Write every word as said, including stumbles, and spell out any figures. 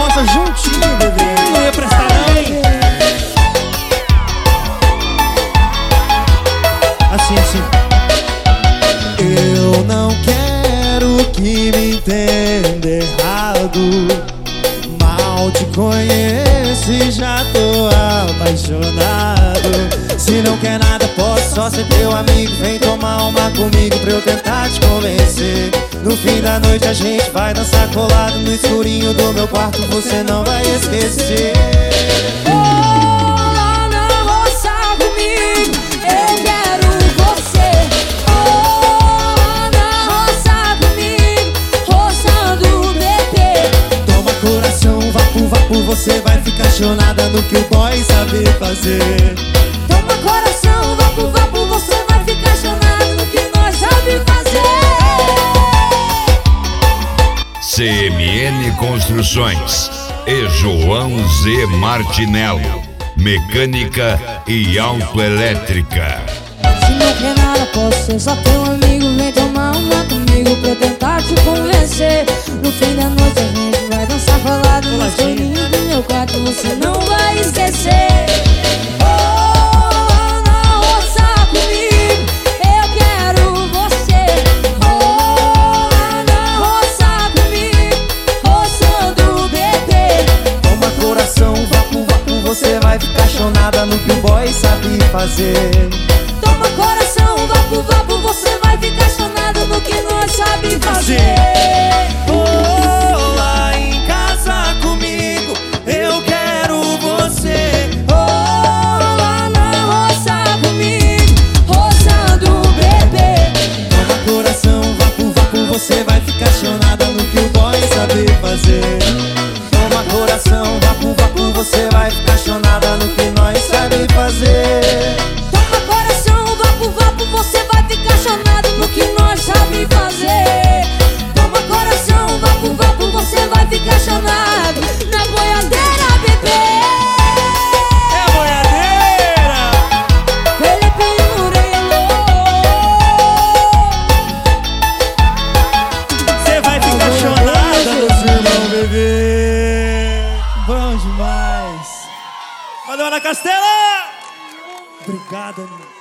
dança juntinho, bebê. Não ia prestar não, hein? Assim, assim. Eu não quero que me entenda errado. Mal te conheço e já tô apaixonado. Se não quer nada, posso só ser teu amigo. Vem tomar uma comigo pra eu tentar te convencer. No fim da noite a gente vai dançar colado no escurinho do meu quarto, você não vai esquecer. Você vai ficar chonada no que o boy sabe fazer. Toma coração, vapo, vapo, você vai ficar chonada no que nós sabe fazer. C M N Construções e João Z Martinello, mecânica e autoelétrica. Se não quer nada, posso ser só teu amigo. Vem tomar uma comigo pra eu tentar te convencer. No fim da noite a gente vai dançar falado no escurinho do meu quarto, você não vai esquecer. Oh, não roça comigo, eu quero você. Oh, não roça comigo, roçando o bebê. Toma coração, vapo, vapo, você vai ficar chonada no que o boy sabe fazer. Toma coração, vapo, vapo, você vai ficar chonado no que nós sabe fazer. Oh, lá em casa comigo, eu quero você. Oh, lá na roça comigo, roçando o bebê. Toma coração, vapo, vapo, você vai ficar chonada no que o boy sabe fazer. Toma coração, vapo, vapo, você vai ficar chonada no que nós sabe fazer. Toma coração, vapo, vapo, você vai ficar chonado no que nós sabe fazer. Toma coração, vapo, vapo, você vai ficar chonado na boiadeira, bebê. É a boiadeira! Felipe Murilo. Você vai ficar chonada, meus irmãos, bebê. Bom demais. Valeu, Ana Castela! Obrigado, amigo.